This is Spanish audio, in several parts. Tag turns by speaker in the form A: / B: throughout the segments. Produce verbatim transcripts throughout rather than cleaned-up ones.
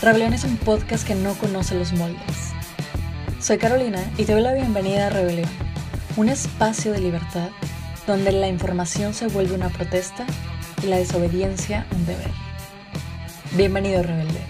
A: Rebelión es un podcast que no conoce los moldes. Soy Carolina y te doy la bienvenida a Rebelión, un espacio de libertad donde la información se vuelve una protesta y la desobediencia un deber. Bienvenido, rebelde.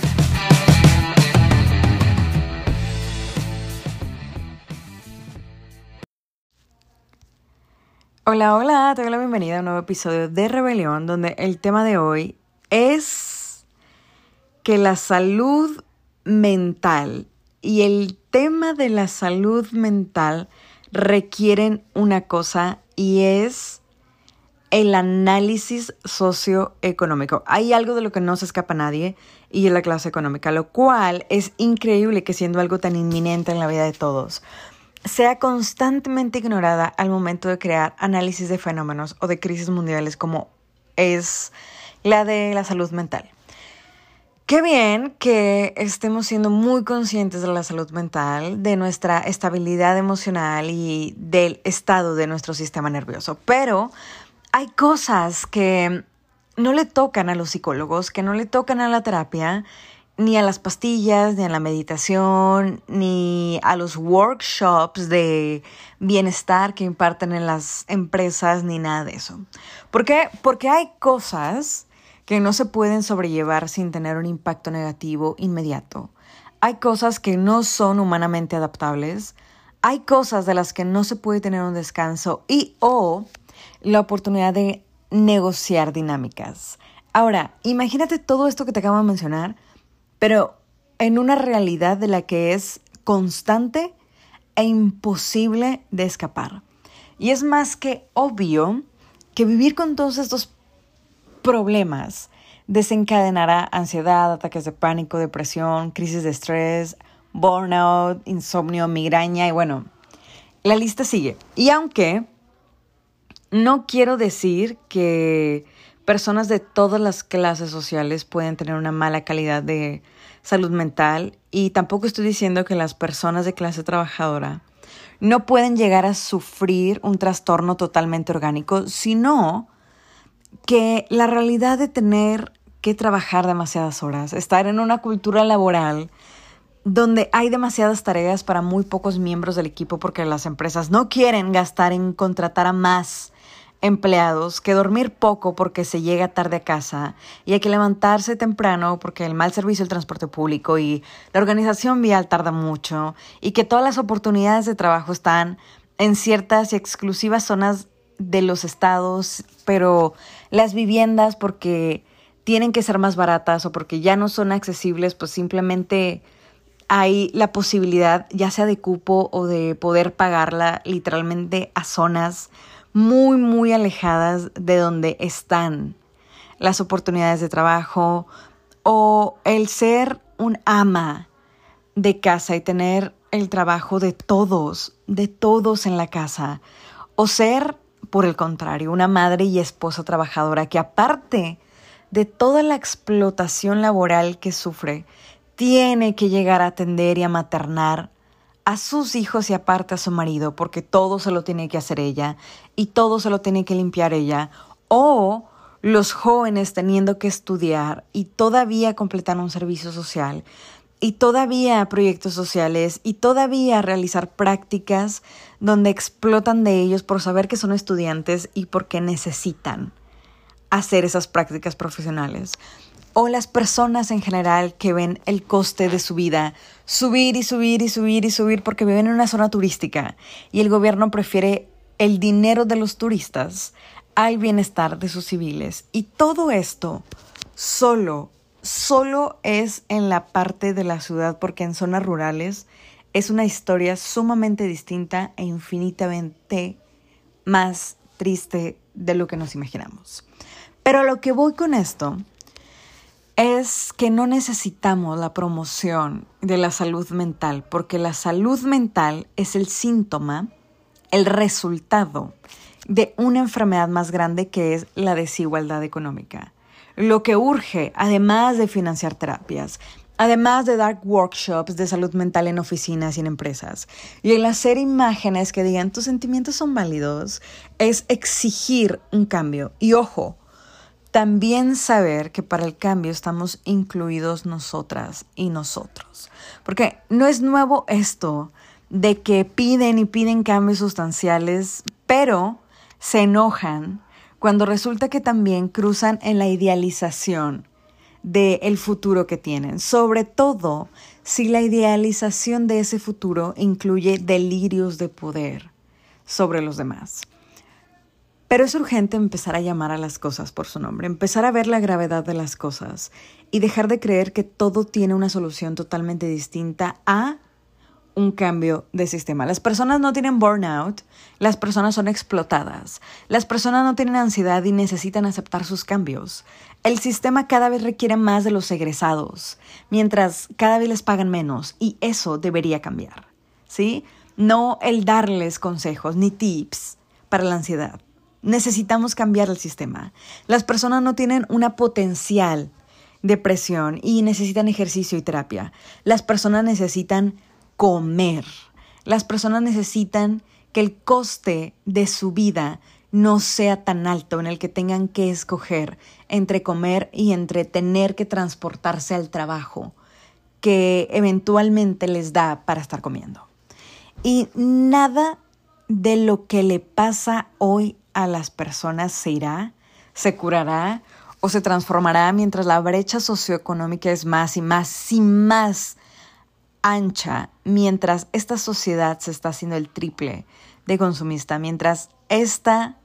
A: Hola, hola, te doy la bienvenida a un nuevo episodio de Rebelión, donde el tema de hoy es que la salud mental y el tema de la salud mental requieren una cosa y es el análisis socioeconómico. Hay algo de lo que no se escapa a nadie y es la clase económica, lo cual es increíble que siendo algo tan inminente en la vida de todos, sea constantemente ignorada al momento de crear análisis de fenómenos o de crisis mundiales como es la de la salud mental. Qué bien que estemos siendo muy conscientes de la salud mental, de nuestra estabilidad emocional y del estado de nuestro sistema nervioso. Pero hay cosas que no le tocan a los psicólogos, que no le tocan a la terapia, ni a las pastillas, ni a la meditación, ni a los workshops de bienestar que imparten en las empresas, ni nada de eso. ¿Por qué? Porque hay cosas que no se pueden sobrellevar sin tener un impacto negativo inmediato. Hay cosas que no son humanamente adaptables. Hay cosas de las que no se puede tener un descanso y o la oportunidad de negociar dinámicas. Ahora, imagínate todo esto que te acabo de mencionar, pero en una realidad de la que es constante e imposible de escapar. Y es más que obvio que vivir con todos estos problemas desencadenará ansiedad, ataques de pánico, depresión, crisis de estrés, burnout, insomnio, migraña y bueno, la lista sigue. Y aunque no quiero decir que personas de todas las clases sociales pueden tener una mala calidad de salud mental y tampoco estoy diciendo que las personas de clase trabajadora no pueden llegar a sufrir un trastorno totalmente orgánico, sino que la realidad de tener que trabajar demasiadas horas, estar en una cultura laboral donde hay demasiadas tareas para muy pocos miembros del equipo porque las empresas no quieren gastar en contratar a más empleados, que dormir poco porque se llega tarde a casa y hay que levantarse temprano porque el mal servicio del transporte público y la organización vial tarda mucho y que todas las oportunidades de trabajo están en ciertas y exclusivas zonas de los estados, pero las viviendas porque tienen que ser más baratas o porque ya no son accesibles, pues simplemente hay la posibilidad ya sea de cupo o de poder pagarla literalmente a zonas muy, muy alejadas de donde están las oportunidades de trabajo o el ser un ama de casa y tener el trabajo de todos, de todos en la casa o ser por el contrario, una madre y esposa trabajadora que aparte de toda la explotación laboral que sufre, tiene que llegar a atender y a maternar a sus hijos y aparte a su marido, porque todo se lo tiene que hacer ella y todo se lo tiene que limpiar ella. O los jóvenes teniendo que estudiar y todavía completar un servicio social y todavía proyectos sociales y todavía realizar prácticas donde explotan de ellos por saber que son estudiantes y porque necesitan hacer esas prácticas profesionales. O las personas en general que ven el coste de su vida subir y subir y subir y subir porque viven en una zona turística y el gobierno prefiere el dinero de los turistas al bienestar de sus civiles. Y todo esto solo Solo es en la parte de la ciudad porque en zonas rurales es una historia sumamente distinta e infinitamente más triste de lo que nos imaginamos. Pero a lo que voy con esto es que no necesitamos la promoción de la salud mental porque la salud mental es el síntoma, el resultado de una enfermedad más grande que es la desigualdad económica. Lo que urge, además de financiar terapias, además de dar workshops de salud mental en oficinas y en empresas, y el hacer imágenes que digan tus sentimientos son válidos, es exigir un cambio. Y ojo, también saber que para el cambio estamos incluidos nosotras y nosotros. Porque no es nuevo esto de que piden y piden cambios sustanciales, pero se enojan cuando resulta que también cruzan en la idealización del futuro que tienen. Sobre todo si la idealización de ese futuro incluye delirios de poder sobre los demás. Pero es urgente empezar a llamar a las cosas por su nombre, empezar a ver la gravedad de las cosas y dejar de creer que todo tiene una solución totalmente distinta a un cambio de sistema. Las personas no tienen burnout, las personas son explotadas, las personas no tienen ansiedad y necesitan aceptar sus cambios. El sistema cada vez requiere más de los egresados, mientras cada vez les pagan menos y eso debería cambiar, ¿sí? No el darles consejos ni tips para la ansiedad. Necesitamos cambiar el sistema. Las personas no tienen una potencial depresión y necesitan ejercicio y terapia. Las personas necesitan comer. Las personas necesitan que el coste de su vida no sea tan alto en el que tengan que escoger entre comer y entre tener que transportarse al trabajo que eventualmente les da para estar comiendo. Y nada de lo que le pasa hoy a las personas se irá, se curará o se transformará mientras la brecha socioeconómica es más y más y más ancha, mientras esta sociedad se está haciendo el triple de consumista, mientras esta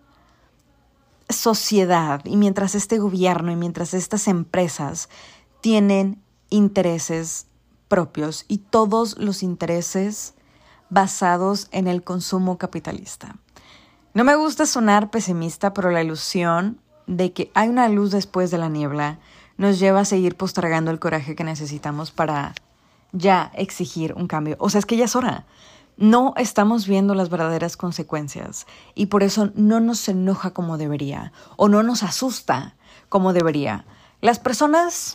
A: sociedad y mientras este gobierno y mientras estas empresas tienen intereses propios y todos los intereses basados en el consumo capitalista. No me gusta sonar pesimista, pero la ilusión de que hay una luz después de la niebla nos lleva a seguir postergando el coraje que necesitamos para ya exigir un cambio. O sea, es que ya es hora. No estamos viendo las verdaderas consecuencias y por eso no nos enoja como debería o no nos asusta como debería. Las personas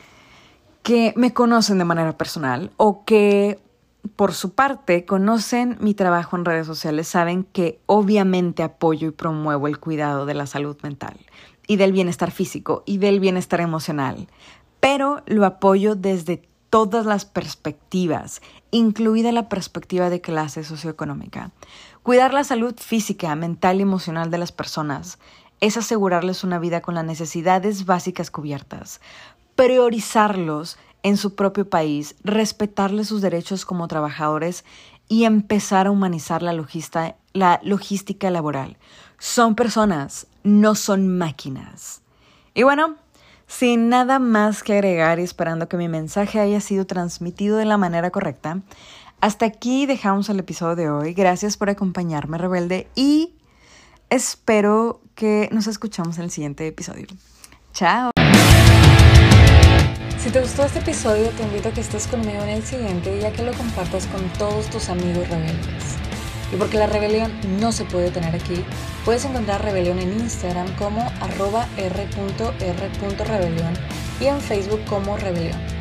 A: que me conocen de manera personal o que por su parte conocen mi trabajo en redes sociales saben que obviamente apoyo y promuevo el cuidado de la salud mental y del bienestar físico y del bienestar emocional, pero lo apoyo desde todas las perspectivas, incluida la perspectiva de clase socioeconómica. Cuidar la salud física, mental y emocional de las personas es asegurarles una vida con las necesidades básicas cubiertas, priorizarlos en su propio país, respetarles sus derechos como trabajadores y empezar a humanizar la, logista, la logística laboral. Son personas, no son máquinas. Y bueno, sin nada más que agregar y esperando que mi mensaje haya sido transmitido de la manera correcta, hasta aquí dejamos el episodio de hoy. Gracias por acompañarme, Rebelde, y espero que nos escuchamos en el siguiente episodio. ¡Chao! Si te gustó este episodio, te invito a que estés conmigo en el siguiente y a que lo compartas con todos tus amigos rebeldes. Y porque la rebelión no se puede tener aquí, puedes encontrar Rebelión en Instagram como arroba r punto r punto rebelión y en Facebook como Rebelión.